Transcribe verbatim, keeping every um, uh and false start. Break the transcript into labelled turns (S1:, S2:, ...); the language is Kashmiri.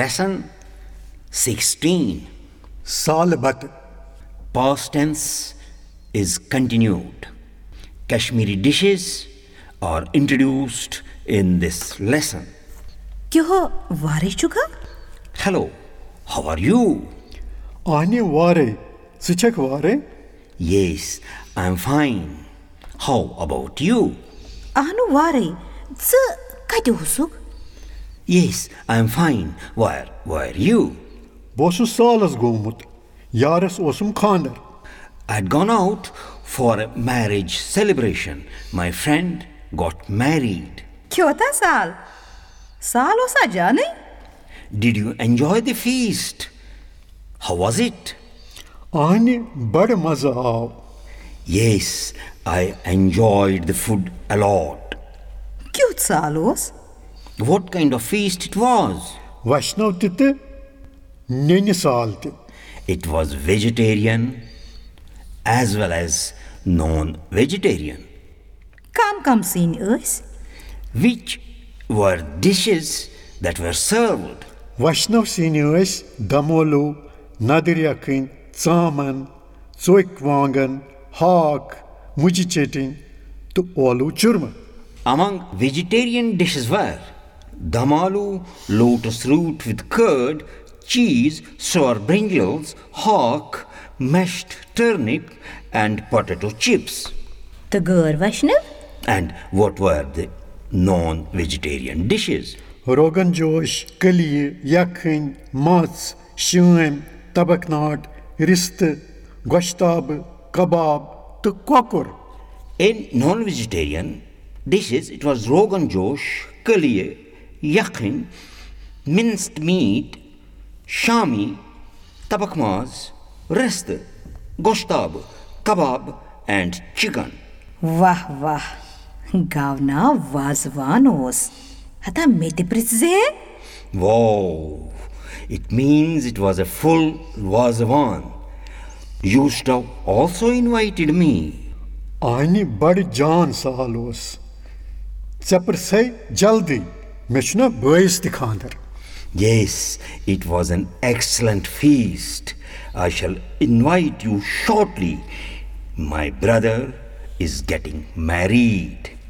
S1: Lesson sixteen.
S2: Salbat.
S1: Past tense is continued. Kashmiri dishes are introduced in this lesson.
S3: Kyo ware chuka?
S1: Hello, how are you?
S2: Ani ware. Sichak ware.
S1: Yes, I'm fine. How about you?
S3: Anu ware. Z kadu husuk?
S1: Yes, I'm fine. Where were you?
S2: Bosu salas gomut. Yaras osum khander.
S1: I'd gone out for a marriage celebration. My friend got married.
S3: Kyo ta sal? Sal osa jane?
S1: Did you enjoy the feast? How was it?
S2: Ani bad maza aav.
S1: Yes, I enjoyed the food a lot.
S3: Cute salos?
S1: What kind of feast it was?
S2: Vaishnav tite. Neni salte.
S1: It was vegetarian as well as non-vegetarian.
S3: Kam kam sin us?
S1: Which were dishes that were served?
S2: Vaishnav sinius damolu, nadiryakin, tsaman, tsoikwangan, hak, mujichetin, to olu churma.
S1: Among vegetarian dishes were damalu, lotus root with curd, cheese, sour brinjals, hawk, mashed turnip, and potato chips.
S3: The Gur Vaishnav?
S1: And what were the non-vegetarian dishes?
S2: Rogan Josh, Kali, Yakin, Mats, Shim, Tabaknat, Rist, Goshtab, Kebab, to Kokur.
S1: In non-vegetarian dishes, it was rogan josh, kaliye, yakin, minced meat, shami, tabakmaz, rest, goshtab, kebab, and chicken.
S3: Wah wah. Gavna vazvanos. Hata mete pritze?
S1: Wow! It means it was a full vazavan. You have also invited me.
S2: Ani bad John salos. Chapar say jaldi. Mechna boys dikhander.
S1: Yes, it was an excellent feast. I shall invite you shortly. My brother is getting married.